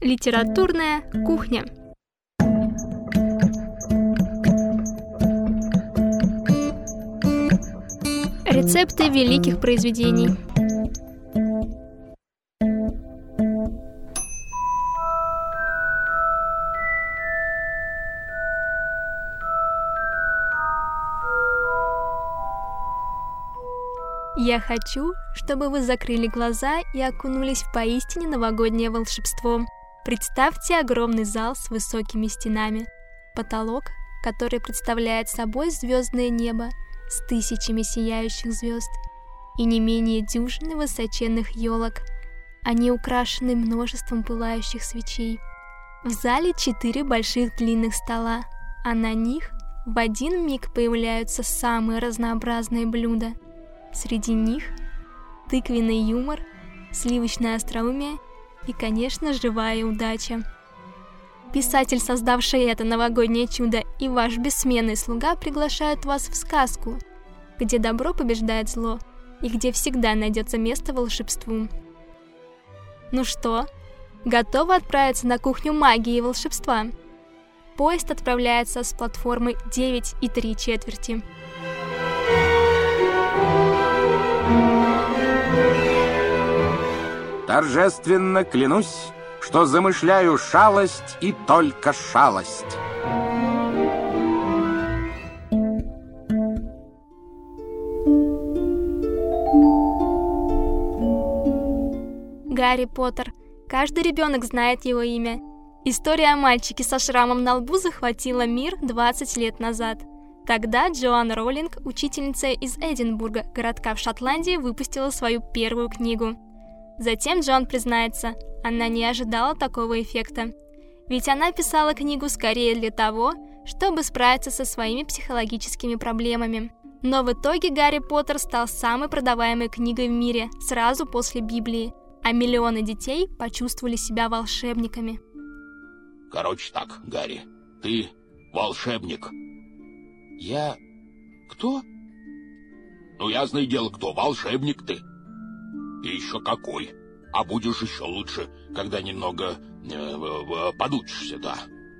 Литературная кухня. Рецепты великих произведений. Я хочу, чтобы вы закрыли глаза и окунулись в поистине новогоднее волшебство. Представьте огромный зал с высокими стенами, потолок, который представляет собой звездное небо с тысячами сияющих звезд и не менее дюжины высоченных елок. Они украшены множеством пылающих свечей. В зале 4 больших длинных стола, а на них в один миг появляются самые разнообразные блюда. Среди них тыквенный юмор, сливочное остроумие и, конечно, живая удача. Писатель, создавший это новогоднее чудо, и ваш бессменный слуга приглашают вас в сказку, где добро побеждает зло и где всегда найдется место волшебству. Ну что, готовы отправиться на кухню магии и волшебства? Поезд отправляется с платформы 9 3/4. Торжественно клянусь, что замышляю шалость и только шалость. Гарри Поттер. Каждый ребенок знает его имя. История о мальчике со шрамом на лбу захватила мир 20 лет назад. Тогда Джоан Роулинг, учительница из Эдинбурга, городка в Шотландии, выпустила свою первую книгу. Затем Джоан признается, она не ожидала такого эффекта. Ведь она писала книгу скорее для того, чтобы справиться со своими психологическими проблемами. Но в итоге Гарри Поттер стал самой продаваемой книгой в мире сразу после Библии, а миллионы детей почувствовали себя волшебниками. Короче так, Гарри, ты волшебник. Я... кто? Ну, ясное дело, кто? Волшебник ты. И еще какой. А будешь еще лучше, когда немного подучишься, да.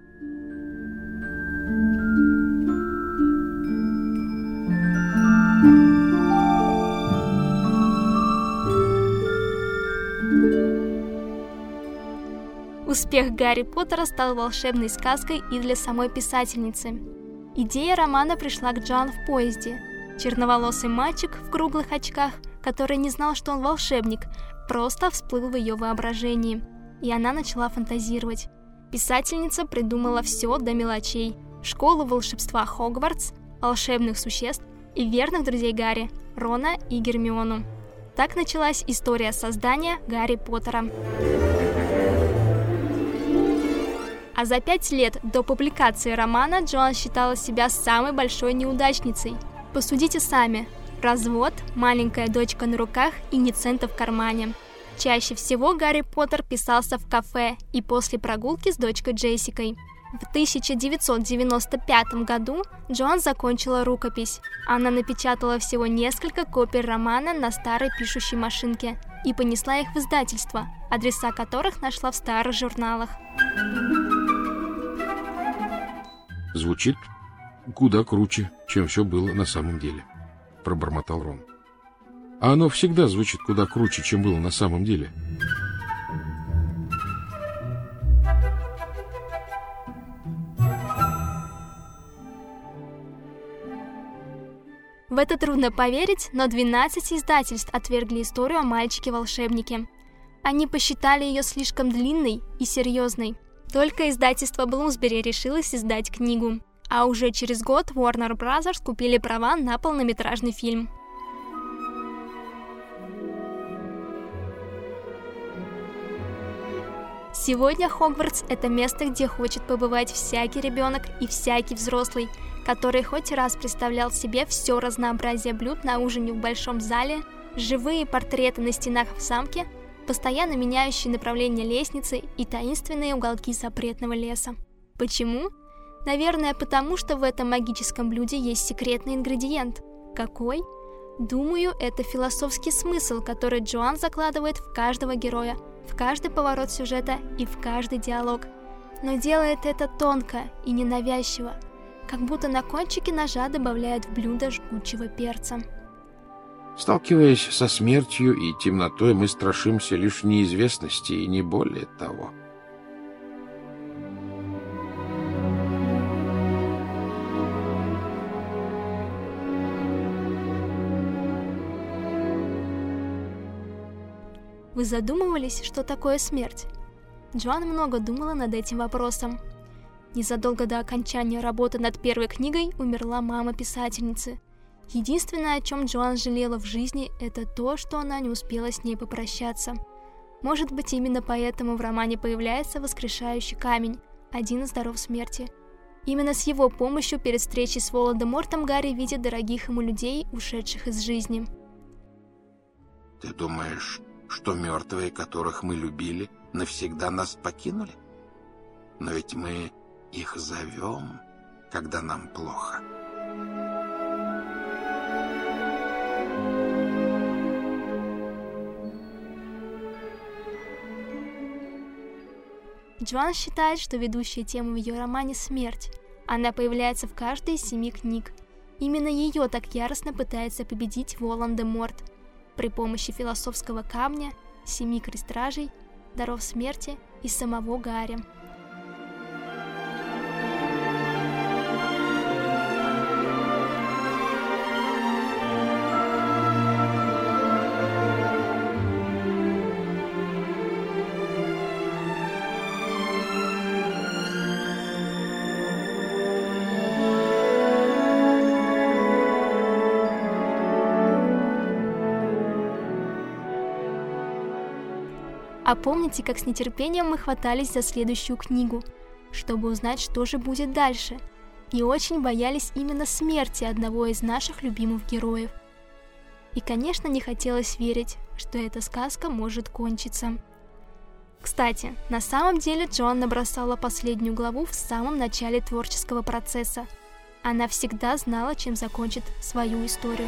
Успех Гарри Поттера стал волшебной сказкой и для самой писательницы. Идея романа пришла к Джоан в поезде. Черноволосый мальчик в круглых очках, который не знал, что он волшебник, просто всплыл в ее воображении, и она начала фантазировать. Писательница придумала все до мелочей: школу волшебства Хогвартс, волшебных существ и верных друзей Гарри, Рона и Гермиону. Так началась история создания Гарри Поттера. А за 5 лет до публикации романа Джоан считала себя самой большой неудачницей. Посудите сами. Развод, маленькая дочка на руках и ни цента в кармане. Чаще всего Гарри Поттер писался в кафе и после прогулки с дочкой Джессикой. В 1995 году Джоан закончила рукопись. Она напечатала всего несколько копий романа на старой пишущей машинке и понесла их в издательство, адреса которых нашла в старых журналах. Звучит куда круче, чем все было на самом деле, пробормотал Рон. А оно всегда звучит куда круче, чем было на самом деле. В это трудно поверить, но 12 издательств отвергли историю о мальчике-волшебнике. Они посчитали ее слишком длинной и серьезной. Только издательство Блумсбери решилось издать книгу. А уже через год Warner Bros. Купили права на полнометражный фильм. Сегодня Хогвартс – это место, где хочет побывать всякий ребенок и всякий взрослый, который хоть раз представлял себе все разнообразие блюд на ужине в большом зале, живые портреты на стенах в замке, постоянно меняющие направление лестницы и таинственные уголки запретного леса. Почему? Наверное, потому что в этом магическом блюде есть секретный ингредиент. Какой? Думаю, это философский смысл, который Джоан закладывает в каждого героя, в каждый поворот сюжета и в каждый диалог, но делает это тонко и ненавязчиво, как будто на кончике ножа добавляют в блюдо жгучего перца. Сталкиваясь со смертью и темнотой, мы страшимся лишь неизвестности и не более того. Вы задумывались, что такое смерть? Джоан много думала над этим вопросом. Незадолго до окончания работы над первой книгой умерла мама писательницы. Единственное, о чем Джоан жалела в жизни, это то, что она не успела с ней попрощаться. Может быть, именно поэтому в романе появляется воскрешающий камень, один из даров смерти. Именно с его помощью перед встречей с Волан-де-Мортом Гарри видит дорогих ему людей, ушедших из жизни. Ты думаешь, что мертвые, которых мы любили, навсегда нас покинули? Но ведь мы их зовем, когда нам плохо. Джоан считает, что ведущая тема в ее романе — смерть. Она появляется в каждой из 7 книг. Именно ее так яростно пытается победить Волан-де-Морт при помощи философского камня, 7 крестражей, даров смерти и самого Гарри. А помните, как с нетерпением мы хватались за следующую книгу, чтобы узнать, что же будет дальше, и очень боялись именно смерти одного из наших любимых героев. И, конечно, не хотелось верить, что эта сказка может кончиться. Кстати, на самом деле Джоан набросала последнюю главу в самом начале творческого процесса. Она всегда знала, чем закончит свою историю.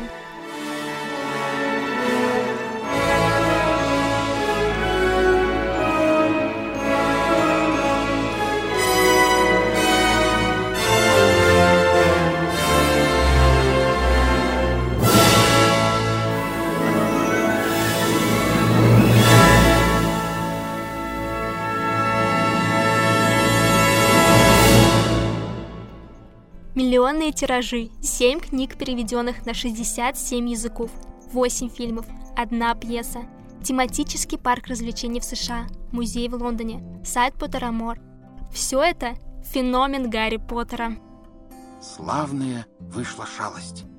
Миллионные тиражи, 7 книг, переведенных на 67 языков, 8 фильмов, 1 пьеса, тематический парк развлечений в США, музей в Лондоне, сайт Поттермор. Все это феномен Гарри Поттера. Славная вышла шалость.